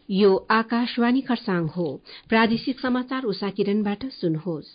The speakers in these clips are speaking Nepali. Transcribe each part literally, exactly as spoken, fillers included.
यो आकाशवाणी खरसाङ हो। प्रादेशिक समाचार उषा किरणबाट सुन्नुहोस्।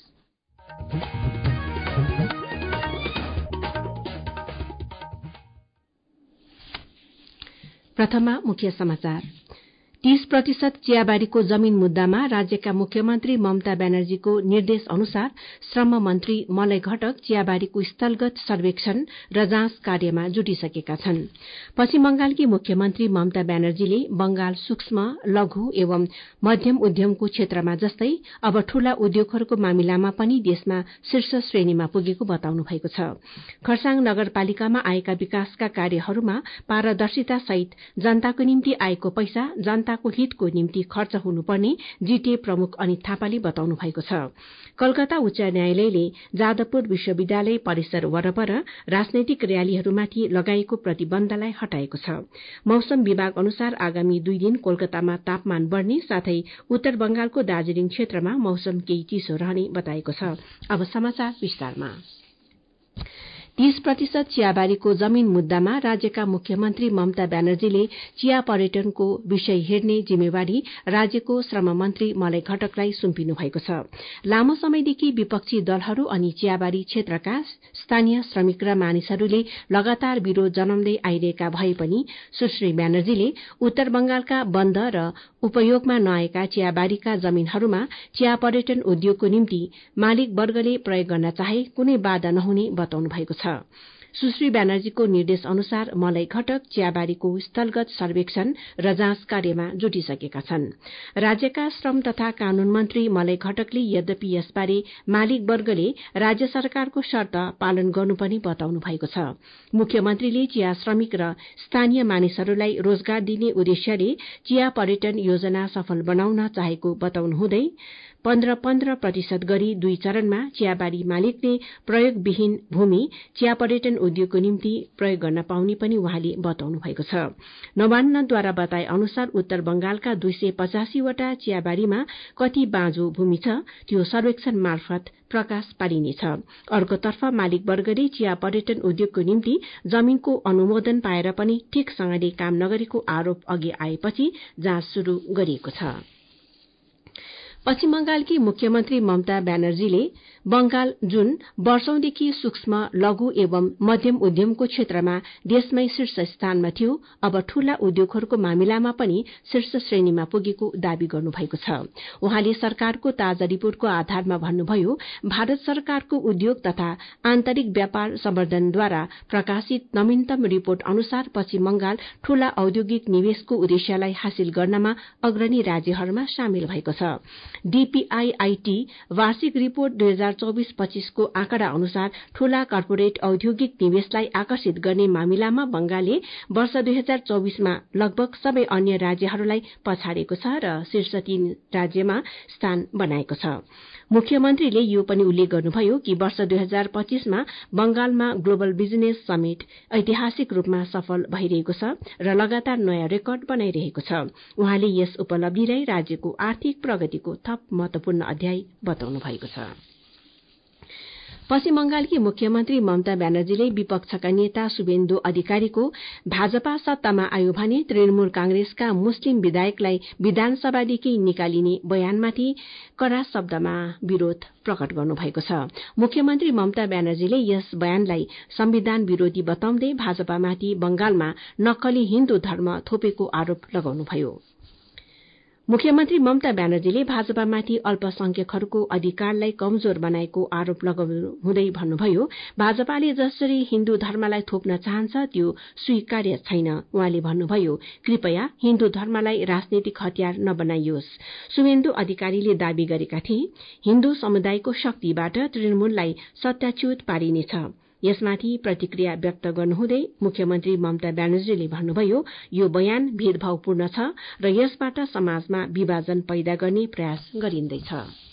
प्रथममा मुख्य समाचार। तीस प्रतिशत चियाबारीको जमीन मुद्दामा राज्यका मुख्यमन्त्री ममता ब्यानर्जीको निर्देश अनुसार श्रम मन्त्री मलय घटक चियाबारीको स्थलगत सर्वेक्षण र जाँच कार्यमा जुटिसकेका छन्। पश्चिम बंगालकी मुख्यमन्त्री ममता ब्यानर्जीले बंगाल सूक्ष्म लघु एवं मध्यम उद्यमको क्षेत्रमा जस्तै अब ठूला उद्योगहरूको मामिलामा पनि देशमा शीर्ष श्रेणीमा पुगेको बताउनु भएको छ। खरसाङ नगरपालिकामा आएका विकासका कार्यहरूमा पारदर्शिता सहित जनताको निम्ति आएको पैसा जनता को हितको निम्ति खर्च हुनुपर्ने जीटीए प्रमुख अनित थापाले बताउनु भएको छ। कलकत्ता उच्च न्यायालयले जादवपुर विश्वविद्यालय परिसर वरपर राजनैतिक र्यालीहरूमाथि लगाइएको प्रतिबन्धलाई हटाएको छ। मौसम विभाग अनुसार आगामी दुई दिन कोलकातामा तापमान बढ़ने साथै उत्तर बंगालको दार्जीलिङ क्षेत्रमा मौसम केही चिसो रहने बताएको छ। अब समाचार विस्तारमा। तीस प्रतिशत चियाबारीको जमीन मुद्दामा राज्यका मुख्यमन्त्री ममता ब्यानर्जीले चिया पर्यटनको विषय हेर्ने जिम्मेवारी राज्यको श्रम मन्त्री मलय घटकलाई सुम्पिनु भएको छ। लामो समयदेखि विपक्षी दलहरू अनि चियाबारी क्षेत्रका स्थानीय श्रमिक र मानिसहरूले लगातार विरोध जनाउँदै आइरहेका भए पनि सुश्री ब्यानर्जीले उत्तर बंगालका बन्द र उपयोगमा नआएका चियाबारीका जमीनहरूमा चिया पर्यटन उद्योगको निम्ति मालिक वर्गले प्रयोग गर्न चाहे कुनै बाधा नहुने बताउनु भएको छ। सुश्री ब्यानर्जीको निर्देश अनुसार मलय घटक चियाबारीको स्थलगत सर्वेक्षण र जाँच कार्यमा जुटिसकेका छन्। राज्यका श्रम तथा कानून मन्त्री मलय घटकले यद्यपि यसबारे मालिक वर्गले राज्य सरकारको शर्त पालन गर्नुपर्ने बताउनु भएको छ। मुख्यमन्त्रीले चिया श्रमिक र स्थानीय मानिसहरूलाई रोजगार दिने उद्देश्यले चिया पर्यटन योजना सफल बनाउन चाहेको बताउनुहुँदै पन्ध्र पन्ध्र प्रतिशत गरी दुई चरणमा चियाबारी मालिकले प्रयोगविहीन भूमि चिया पर्यटन उद्योगको निम्ति प्रयोग गर्न पाउने पनि उहाँले बताउनु भएको छ। नवान्नद्वारा बताए अनुसार उत्तर बंगालका दुई सय पचासीवटा चियाबारीमा कति बाँझो भूमि छ त्यो सर्वेक्षण मार्फत प्रकाश पारिनेछ। अर्कोतर्फ मालिक वर्गले चिया पर्यटन उद्योगको निम्ति जमीनको अनुमोदन पाएर पनि ठिकसँगले काम नगरेको आरोप अघि आएपछि जाँच शुरू गरिएको छ। पश्चिम बंगालकी मुख्यमन्त्री ममता ब्यानर्जीले बंगाल जुन वर्षौंदेखि सूक्ष्म लघु एवं मध्यम उद्यमको क्षेत्रमा देशमै शीर्ष स्थानमा थियो अब ठूला उद्योगहरूको मामिलामा पनि शीर्ष श्रेणीमा पुगेको दावी गर्नुभएको छ। उहाँले सरकारको ताजा रिपोर्टको आधारमा भन्नुभयो भारत सरकारको उद्योग तथा आन्तरिक व्यापार सम्वर्धनद्वारा प्रकाशित नवीनतम रिपोर्ट अनुसार पश्चिम बंगाल ठूला औद्योगिक निवेशको उद्देश्यलाई हासिल गर्नमा अग्रणी राज्यहरूमा सामेल भएको छ। डीपीआईआईटी वार्षिक रिपोर्ट दुई हजार चौबीस पच्चीसको आँकडा अनुसार ठूला कर्पोरेट औद्योगिक निवेशलाई आकर्षित गर्ने मामिलामा बंगालले वर्ष दुई हजार चौबीसमा लगभग सबै अन्य राज्यहरूलाई पछाडेको छ र शीर्ष तीन राज्यमा स्थान बनाएको छ। मुख्यमन्त्रीले यो पनि उल्लेख गर्नुभयो कि वर्ष दुई हजार पच्चीसमा बंगालमा ग्लोबल बिजनेस समिट ऐतिहासिक रूपमा सफल भइरहेको छ र लगातार नयाँ रेकर्ड बनाइरहेको छ। उहाँले यस उपलब्धिलाई राज्यको आर्थिक प्रगतिको थप महत्वपूर्ण अध्याय बताउनु भएको छ। पश्चिम बंगालकी मुख्यमन्त्री ममता ब्यानर्जीले विपक्षका नेता शुभेन्दु अधिकारीको भाजपा सत्तामा आयो भने तृणमूल कांग्रेसका मुस्लिम विधायकलाई विधानसभादेखि निकालिने बयानमाथि कड़ा शब्दमा विरोध प्रकट गर्नुभएको छ। मुख्यमन्त्री ममता ब्यानर्जीले यस बयानलाई संविधान विरोधी बताउँदै भाजपामाथि बंगालमा नक्कली हिन्दू धर्म थोपेको आरोप लगाउनुभयो। मुख्यमन्त्री ममता ब्यानर्जीले भाजपामाथि अल्पसंख्यकहरूको अधिकारलाई कमजोर बनाएको आरोप लगाउनुहुँदै भन्नुभयो भाजपाले जसरी हिन्दू धर्मलाई थोप्न चाहन्छ त्यो स्वीकार्य छैन। उहाँले भन्नुभयो कृपया हिन्दू धर्मलाई राजनीतिक हतियार नबनाइयोस्। शुभेन्दु अधिकारीले दावी गरेका थिए हिन्दू समुदायको शक्तिबाट तृणमूललाई सत्याच्युत पारिनेछ। यसमाथि प्रतिक्रिया व्यक्त गर्नुहुँदै मुख्यमन्त्री ममता ब्यानर्जीले भन्नुभयो यो बयान भेदभावपूर्ण छ र यसबाट समाजमा विभाजन पैदा गर्ने प्रयास गरिँदैछ।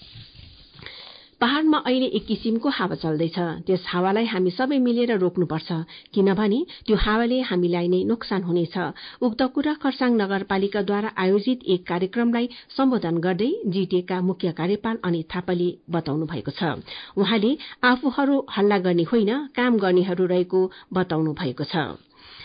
पहाड़मा अहिले एक किसिमको हावा चल्दैछ। त्यस हावालाई हामी सबै मिलेर रोक्नुपर्छ किनभने त्यो हावाले हामीलाई नै नोक्सान हुनेछ। उक्त कुरा खरसाङ नगरपालिकाद्वारा आयोजित एक कार्यक्रमलाई सम्बोधन गर्दै जीटीएका मुख्य कार्यपाल अनित थापाले बताउनु भएको छ। उहाँले आफूहरू हल्ला गर्ने होइन काम गर्नेहरू रहेको बताउनु भएको छ।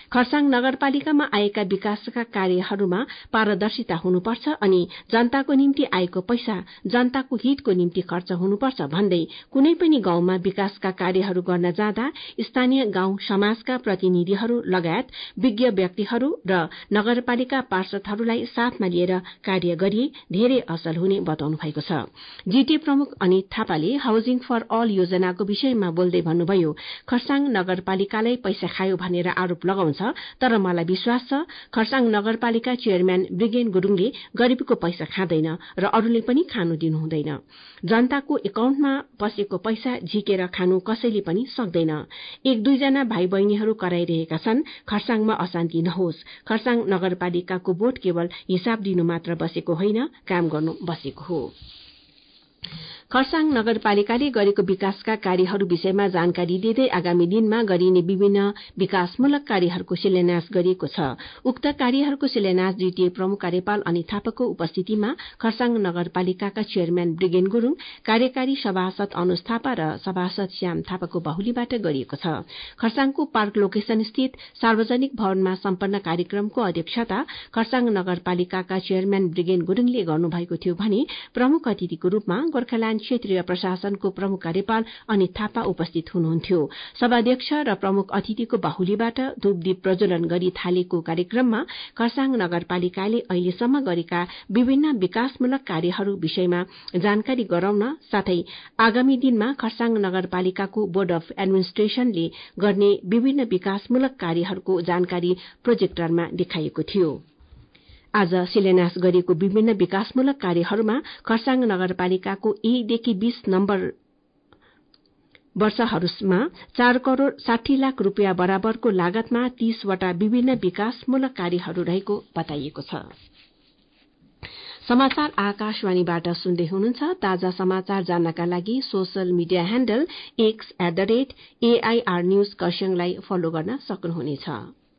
खरसाङ नगरपालिकामा आएका विकासका कार्यहरूमा पारदर्शिता हुनुपर्छ अनि जनताको निम्ति आएको पैसा जनताको हितको निम्ति खर्च हुनुपर्छ भन्दै कुनै पनि गाउँमा विकासका कार्यहरू गर्न जाँदा स्थानीय गाउँ समाजका प्रतिनिधिहरू लगायत विज्ञ व्यक्तिहरू र नगरपालिका पार्षदहरूलाई साथमा लिएर कार्य गरिए धेरै असल हुने बताउनु भएको छ। जीटीए प्रमुख अनित थापाले हाउसिङ फर अल योजनाको विषयमा बोल्दै भन्नुभयो, खरसाङ नगरपालिकालाई पैसा खायो भनेर आरोप लगाउँछ, तर मलाई विश्वास छ खरसाङ नगरपालिका चेयरम्यान ब्रिगेन गुरुङले गरीबको पैसा खाँदैन र अरूले पनि खानु दिनु हुँदैन। जनताको एकाउन्टमा पसेको पैसा झिकेर खानु कसैले पनि सक्दैन। एक दुईजना भाइ बहिनीहरू कराइरहेका छन् खरसाङमा अशान्ति नहोस्। खरसाङ नगरपालिकाको बोर्ड केवल हिसाब दिनु मात्र बसेको होइन, काम गर्नु बसेको हो। खरसाङ नगरपालिकाले गरेको विकासका कार्यहरू विषयमा जानकारी दिँदै आगामी दिनमा गरिने विभिन्न विकासमूलक कार्यहरूको शिलान्यास गरिएको छ। उक्त कार्यहरूको शिलान्यास जीटीए प्रमुख कार्यपाल अनित थापाको उपस्थितिमा खरसाङ नगरपालिकाका चेयरम्यान ब्रिगेन गुरुङ, कार्यकारी सभासद अनुज थापा र सभासद श्याम थापाको बाहुलीबाट गरिएको छ। खरसाङको पार्क लोकेशन स्थित सार्वजनिक भवनमा सम्पन्न कार्यक्रमको अध्यक्षता खरसाङ नगरपालिकाका चेयरम्यान ब्रिगेन गुरुङले गर्नुभएको थियो भने प्रमुख अतिथिको रूपमा गोर्खाल्याण्ड क्षेत्रीय प्रशासनको प्रमुख कार्यपाल अनित थापा उपस्थित हुनुहुन्थ्यो। सभाध्यक्ष र प्रमुख अतिथिको बाहुलीबाट धूपदीप प्रज्वलन गरी थालेको कार्यक्रममा खरसाङ नगरपालिकाले अहिलेसम्म गरेका विभिन्न विकासमूलक कार्यहरू विषयमा जानकारी गराउन साथै आगामी दिनमा खरसाङ नगरपालिकाको बोर्ड अफ एडमिनिस्ट्रेशनले गर्ने विभिन्न विकासमूलक कार्यहरूको जानकारी प्रोजेक्टरमा देखाइएको थियो। आज शिलान्यास गरिएको विभिन्न विकासमूलक कार्यहरूमा खरसाङ नगरपालिकाको एकदेखि बीस नम्बर वर्षहरूमा चार करोड़ साठी लाख रूपियाँ बराबरको लागतमा तीसवटा विभिन्न विकासमूलक कार्यहरू रहेको बताइएको छ। समाचार आकाशवाणीबाट सुन्दै हुनुहुन्छ। ताजा समाचार जान्नका लागि social media handle X at the rate AIR news खरसाङलाई फलो गर्न सक्नुहुनेछ।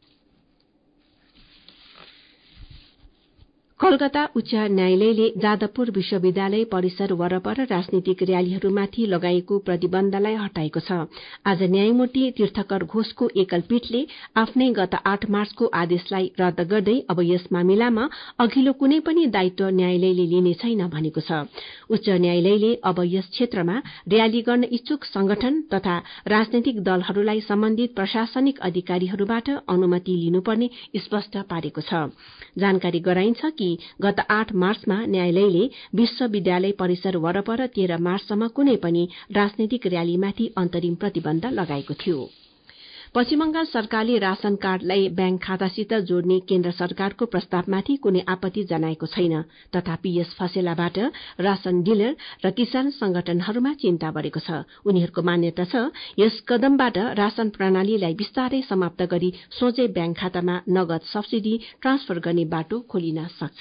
कलकत्ता उच्च न्यायालयले जादवपुर विश्वविद्यालय परिसर वरपर राजनीतिक र्यालीहरूमाथि लगाइएको प्रतिबन्धलाई हटाएको छ। आज न्यायमूर्ति तीर्थकर घोषको एकल पीठले आफ्नै गत आठ मार्चको आदेशलाई रद्द गर्दै अब यस मामिलामा अघिल्लो कुनै पनि दायित्व न्यायालयले लिने छैन भनेको छ। उच्च न्यायालयले अब यस क्षेत्रमा र्याली गर्न इच्छुक संगठन तथा राजनैतिक दलहरूलाई सम्बन्धित प्रशासनिक अधिकारीहरूबाट अनुमति लिनुपर्ने स्पष्ट पारेको छ। जानकारी गराइन्छ कि गत आठ मार्चमा न्यायालयले विश्वविद्यालय परिसर वरपर तेह्र मार्चसम्म कुनै पनि राजनैतिक र्यालीमाथि अन्तरिम प्रतिबन्ध लगाएको थियो। पश्चिम बंगाल सरकारले राशन कार्डलाई ब्याङ्क खातासित जोड्ने केन्द्र सरकारको प्रस्तावमाथि कुनै आपत्ति जनाएको छैन। तथापि यस फसेलाबाट राशन डिलर र किसान संगठनहरूमा चिन्ता बढ़ेको छ। उनीहरूको मान्यता छ यस कदमबाट राशन प्रणालीलाई विस्तारै समाप्त गरी सोझै ब्याङ्क खातामा नगद सब्सिडी ट्रान्सफर गर्ने बाटो खोलिन सक्छ।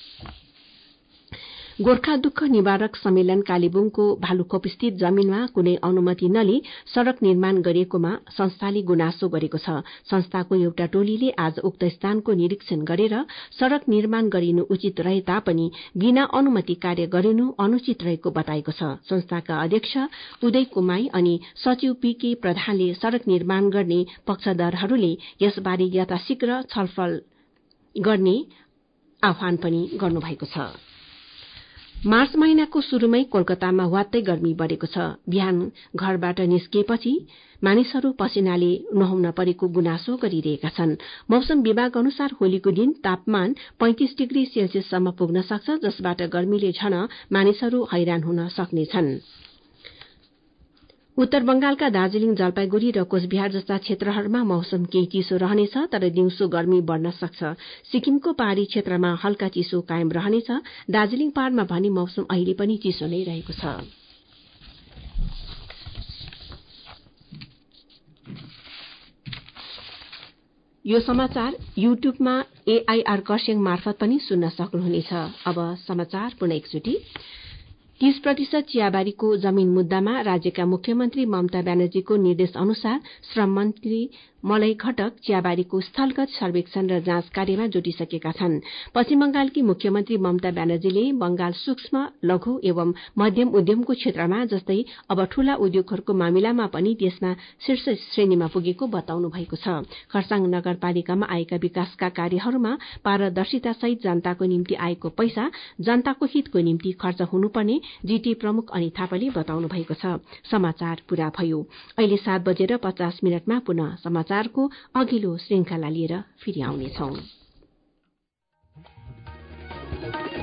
गोर्खा दुःख निवारक सम्मेलन कालेबुङको भालुखोप स्थित जमीनमा कुनै अनुमति नलिई सड़क निर्माण गरिएकोमा संस्थाले गुनासो गरेको छ। संस्थाको एउटा टोलीले आज उक्त स्थानको निरीक्षण गरेर सड़क निर्माण गरिनु उचित रहे तापनि बिना अनुमति कार्य गरिनु अनुचित रहेको बताएको छ। संस्थाका अध्यक्ष उदय कुमाई अनि सचिव पीके प्रधानले सड़क निर्माण गर्ने पक्षधरहरूले यसबारे यथाशीघ्र छलफल गर्ने आह्वान पनि गर्नुभएको छ। मार्च महिनाको शुरूमै कोलकातामा वात्तै गर्मी बढ़ेको छ। बिहान घरबाट निस्किएपछि मानिसहरू पसिनाले नुहाउन परेको गुनासो गरिरहेका छन्। मौसम विभाग अनुसार होलीको दिन तापमान पैंतीस डिग्री सेल्सियससम्म पुग्न सक्छ, जसबाट गर्मीले झन मानिसहरू हैरान हुन सक्नेछन्। उत्तर बंगालका दार्जीलिङ, जलपाईगुड़ी र कोचबिहार जस्ता क्षेत्रहरूमा मौसम केही चिसो रहनेछ, तर दिउँसो गर्मी बढ़न सक्छ। सिक्किमको पहाड़ी क्षेत्रमा हल्का चिसो कायम रहनेछ। दार्जीलिङ पहाड़मा भने मौसम अहिले पनि चिसो नै रहेको छ। यो समाचार युट्युबमा एआईआर खरसाङ मार्फत पनि सुन्न सक्नुहुनेछ। अब समाचार पुनः एकचोटि। तीस प्रतिशत चियाबारीको जमीन मुद्दामा राज्यका मुख्यमन्त्री ममता ब्यानर्जीको निर्देश अनुसार श्रम मन्त्री मलय घटक चियाबारीको स्थलगत सर्वेक्षण र जाँच कार्यमा जुटिसकेका छन् पश्चिम बंगालकी मुख्यमन्त्री ममता ब्यानर्जीले बंगाल सूक्ष्म लघु एवं मध्यम उद्यमको क्षेत्रमा जस्तै अब ठूला उद्योगहरूको मामिलामा पनि देशमा शीर्ष श्रेणीमा पुगेको बताउनु भएको छ खरसाङ नगरपालिकामा आएका विकासका कार्यहरूमा पारदर्शिता सहित जनताको निम्ति आएको पैसा जनताको हितको निम्ति खर्च हुनुपर्ने जीटी प्रमुख अनित थापाले बताउनु भएको छ समाचार पूरा भयो अहिले सात बजेर पचास मिनटमा पुनः समाचारको अघिल्लो श्रृंखला लिएर फेरि आउनेछौं।